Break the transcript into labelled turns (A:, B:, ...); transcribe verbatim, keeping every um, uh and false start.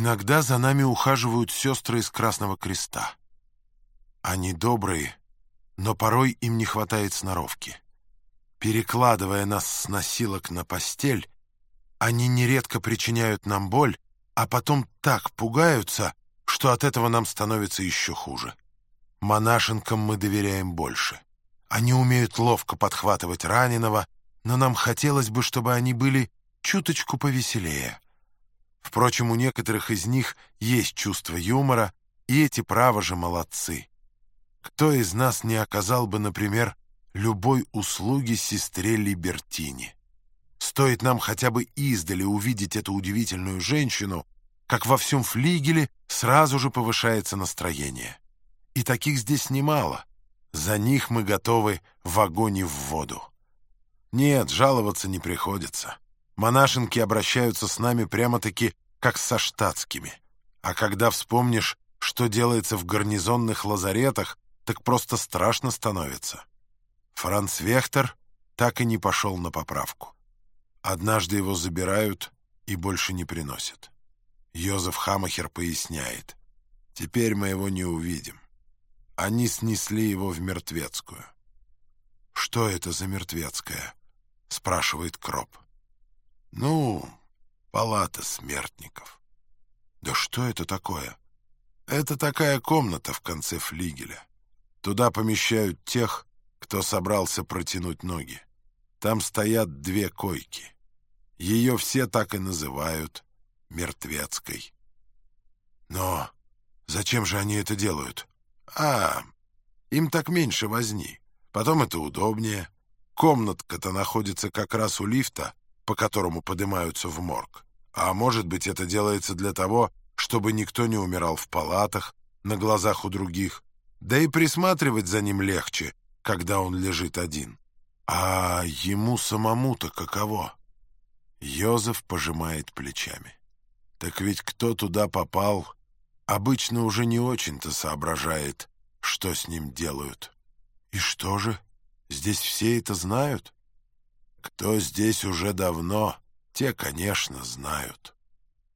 A: Иногда за нами ухаживают сестры из Красного Креста. Они добрые, но порой им не хватает сноровки. Перекладывая нас с носилок на постель, они нередко причиняют нам боль, а потом так пугаются, что от этого нам становится еще хуже. Монашенкам мы доверяем больше. Они умеют ловко подхватывать раненого, но нам хотелось бы, чтобы они были чуточку повеселее. Впрочем, у некоторых из них есть чувство юмора, и эти право же молодцы. Кто из нас не оказал бы, например, любой услуги сестре Либертине? Стоит нам хотя бы издали увидеть эту удивительную женщину, как во всем флигеле сразу же повышается настроение. И таких здесь немало. За них мы готовы в огонь и в воду. Нет, жаловаться не приходится. Монашенки обращаются с нами прямо-таки как со штатскими. А когда вспомнишь, что делается в гарнизонных лазаретах, так просто страшно становится. Франц Вехтер так и не пошел на поправку. Однажды его забирают и больше не приносят. Йозеф Хамахер поясняет: «Теперь мы его не увидим. Они снесли его в Мертвецкую». «Что это за Мертвецкая?» — спрашивает Кроп. «Ну, палата смертников». «Да что это такое?» «Это такая комната в конце флигеля. Туда помещают тех, кто собрался протянуть ноги. Там стоят две койки. Ее все так и называют Мертвецкой». «Но зачем же они это делают?» «А, им так меньше возни. Потом это удобнее. Комнатка-то находится как раз у лифта, по которому поднимаются в морг. А может быть, это делается для того, чтобы никто не умирал в палатах, на глазах у других. Да и присматривать за ним легче, когда он лежит один. А ему самому-то каково?» Йозеф пожимает плечами. «Так ведь кто туда попал, обычно уже не очень-то соображает, что с ним делают». «И что же? Здесь все это знают?» «Кто здесь уже давно, те, конечно, знают».